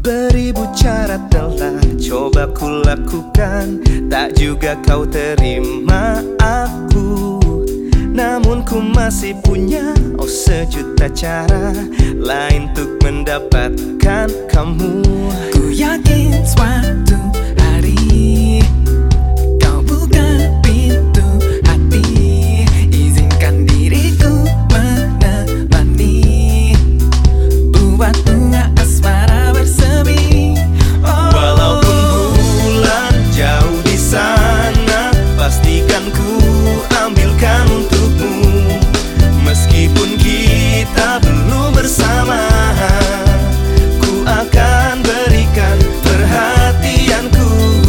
Beribu cara telah coba ku lakukan, tak juga kau terima aku. Namun ku masih punya sejuta cara lain untuk mendapatkan kamu. Ku yakin suatu hari kau buka pintu hati, izinkan diriku menemani, buat bunga asmara bersemi. Walaupun bulan jauh di sana, pastikan ku ambilkan untukmu. Meskipun kita belum bersama, ku akan berikan perhatianku.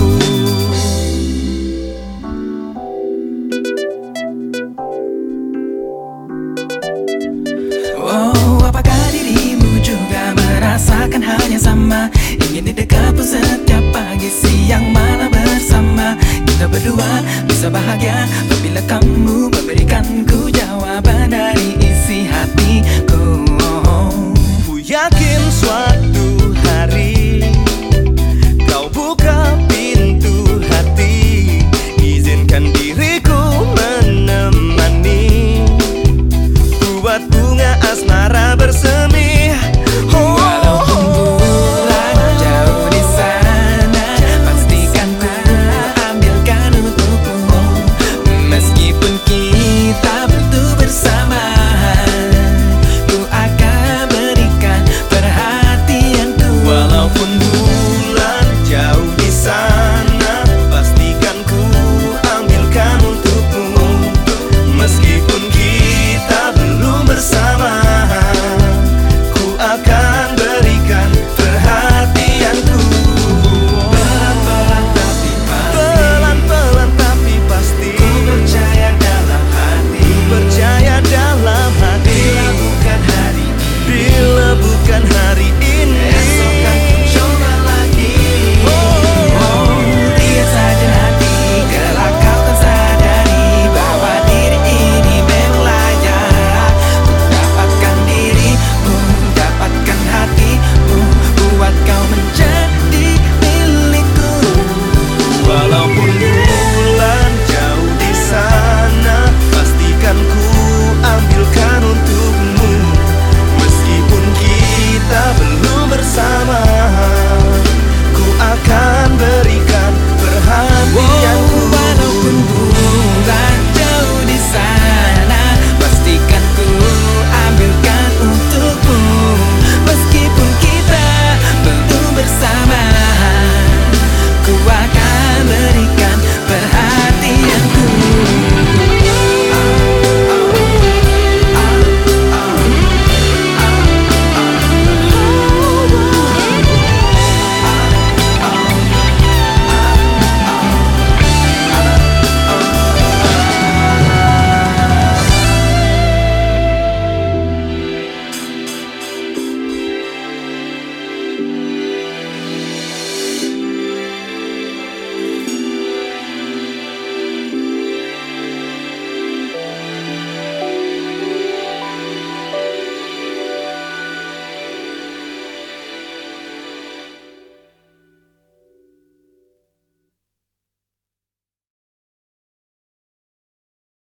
Oh, apakah dirimu juga merasakan hal yang sama? Ingin didekapmu setiap pagi, siang, malam bersama. Kita berdua bisa bahagia apabila kamu memberikanku jawaban dari isi hatiku. Ku yakin suatu hari kau buka pintu hati, izinkan diriku menemani, buat bunga asmara bersemi. Walaupun bulan jauh di sana, pastikan ku ambilkan untukmu. Meskipun kita belum bersama, ku akan berikan perhatianku. Walaupun bulan jauh di sana, pastikan ku ambilkan untukmu. Meskipun kita belum bersama, ku akan berikan perhatianku. Pelan-pelan tapi pasti, Pelan-pelan tapi pasti, ku percaya dalam hati. percaya dalam hati. Bila bukan hari ini, Bila bukan hari